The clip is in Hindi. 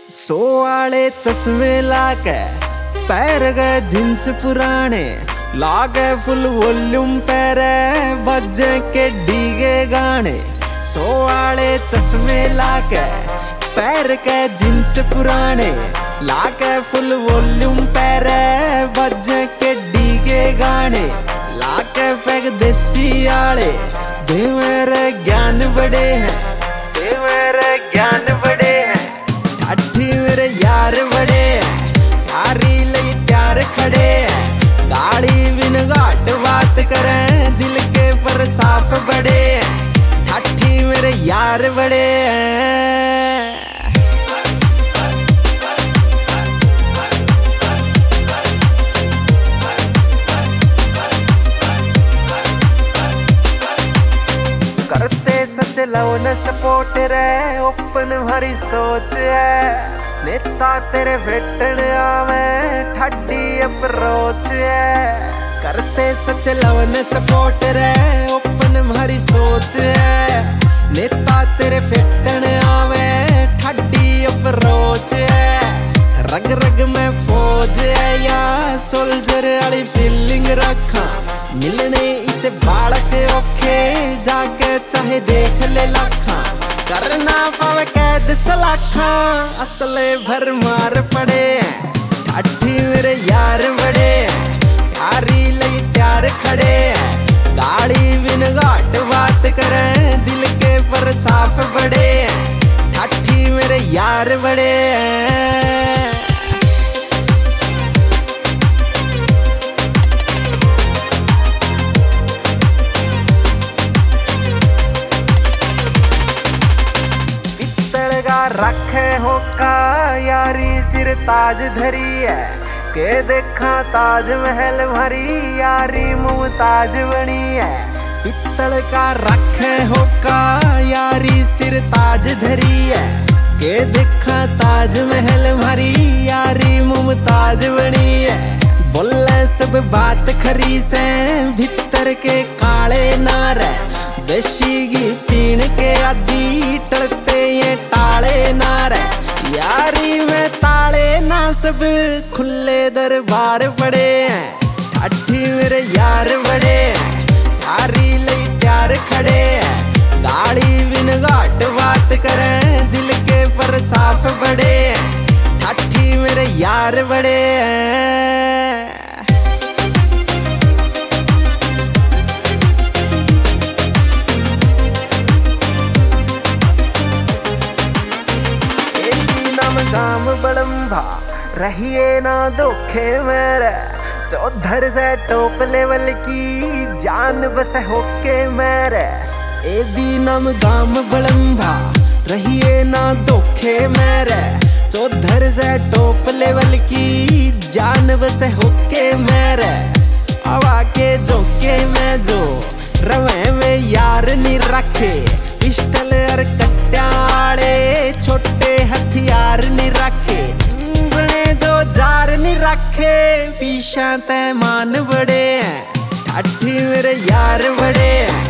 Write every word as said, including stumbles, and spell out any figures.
सो वाले चश्मे लाके पैर गए जींस पुराने लागे फुल वॉल्यूम पैरे बजे के डीगे गाने। सो वाले चश्मे लाके पैर के जींस पुराने लाके फुल वॉल्यूम पैरे बजे के डीगे गाने। लाके पैग देसी आले दे मेरे ज्ञान बड़े हैं, दे मेरे ज्ञान बड़े हैं। ठाठी मेरे यार बड़े हैं, यारी लई प्यार खड़े हैं। गाड़ी बिन घाट बात करें दिल के पर साफ बड़े हैं। ठाठी मेरे यार बड़े हैं। करते सच लव न सपोर्ट रे ओपन भरी सोच है। नेता तेरे फेटन आवे ठाडी अप्रोच है। करते सच लव न सपोर्ट रे ओपन भरी सोच है। नेता तेरे फेटन आवे ठाडी अप्रोच है। रग रग में फौज है या सोल्जर वाली फीलिंग रखा। मिलने इसे बालक औखे जाके चाहे देख ले लाखा। करना पावे कैद सलाखा असले भर मार पड़े हैं। ठाठी मेरे यार बड़े हैं, यारी लई प्यार खड़े हैं। गाड़ी बिन घाट बात करें दिल के पर साफ बड़े हैं। ठाठी मेरे यार बड़े हैं। रखे होका यारी सिर ताज धरी है। के देखा ताजमहल भरी यारी मुमताज बनी है। पित्तल का रखे होका यारी सिर ताज धरी है। के देखा ताजमहल भरी यारी मुमताज बनी है। बोले सब बात खरी से भीतर के काले नार है। देशी घी पीन के आदि टलते ये टाले नार है। यारी में ताले ना सब खुले दरबार पड़े हैं। ठाठी मेरे यार बड़े हैं, यारी लई प्यार खड़े हैं। गाड़ी बिन घाट बात करें दिल के पर साफ बड़े हैं। ठाठी मेरे यार बड़े हैं। गाम बड़म्भा रहिए ना धोखे मेरे। चौधर से टॉप लेवल की जान बस होके मेरे। ए बी नाम गाम बड़म्भा रहिए ना धोखे मेरे। चौधर से टॉप लेवल की जान बस होके मेरे। हवा के जोके में जो रवे में यार नहीं रखे। पिस्टल और कट्याले छोटे हथियार नहीं रखे। बने जो जार नहीं रखे पीछा ते मान बड़े हैं। ठाठी मेरे यार बड़े हैं,